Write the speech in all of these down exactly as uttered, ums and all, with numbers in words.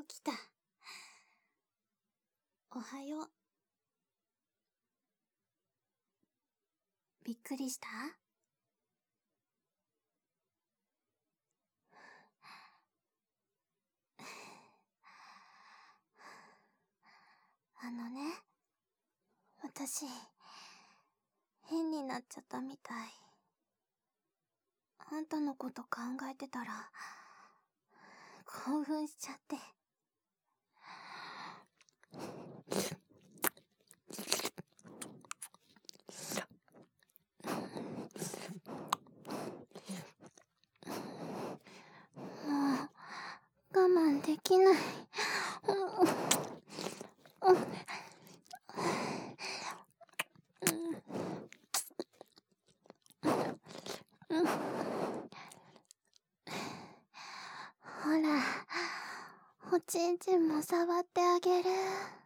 起きた。おはよう。びっくりした？あのね、私、変になっちゃったみたい。あんたのこと考えてたら、興奮しちゃって。もう、我慢できない。ほら、おちんちんも触ってあげる。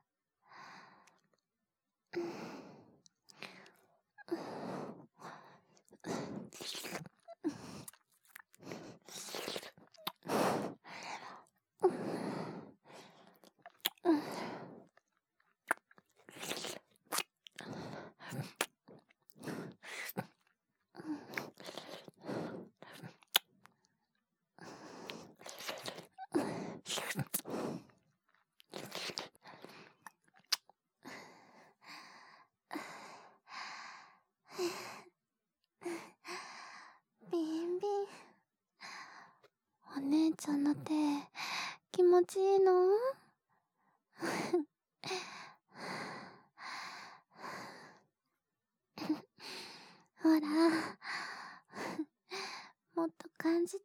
ビンビン。お姉ちゃんの手、気持ちいいの？ほら、もっと感じて。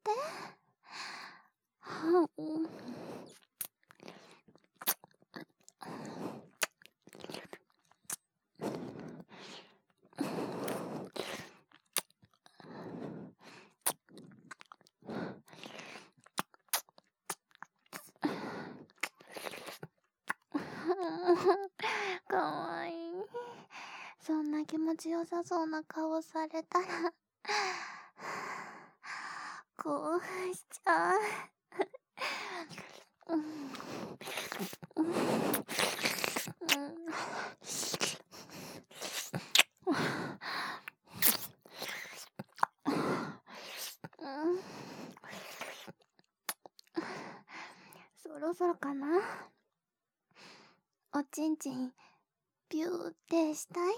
かわいい。そんな気持ちよさそうな顔されたら興奮しちゃう。うんうんうん、そろそろかな。おちんちんビューってしたい？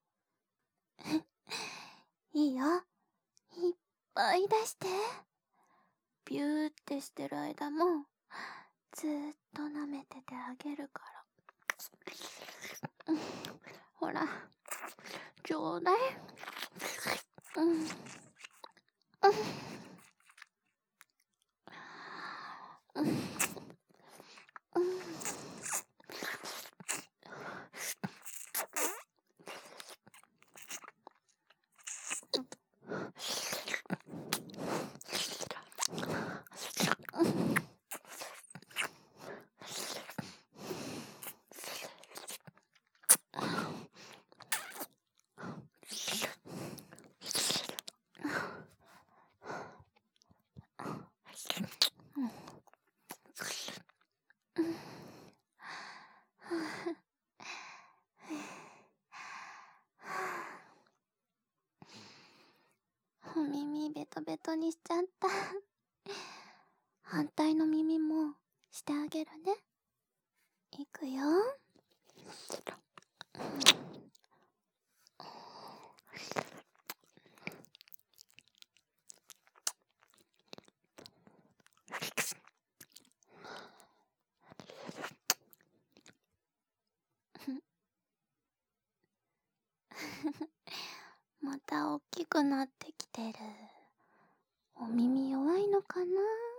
いいよ、いっぱい出して。ビューってしてる間もずーっと舐めててあげるから、うん、ほらちょうだい。うんうんうんうんお耳ベトベトにしちゃった。反対の耳もしてあげるね。いくよ。また大きくなってきてる。お耳弱いのかな？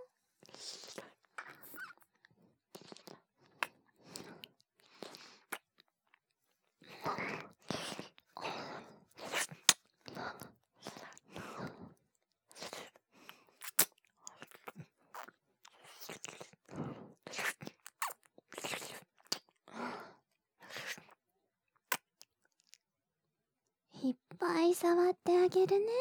いっぱい触ってあげるね。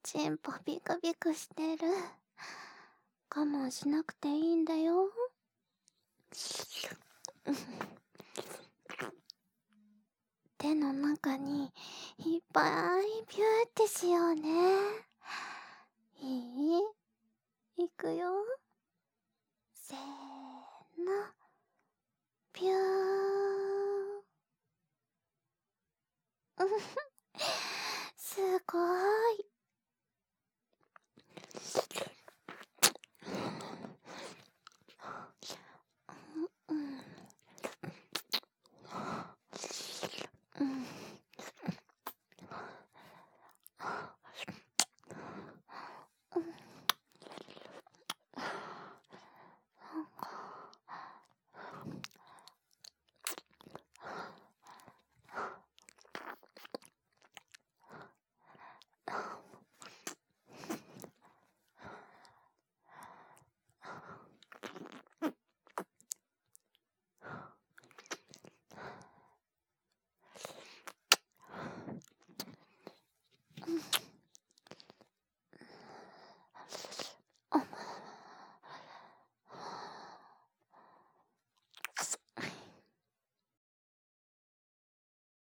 チンポビクビクしてる。我慢しなくていいんだよ。手の中にいっぱ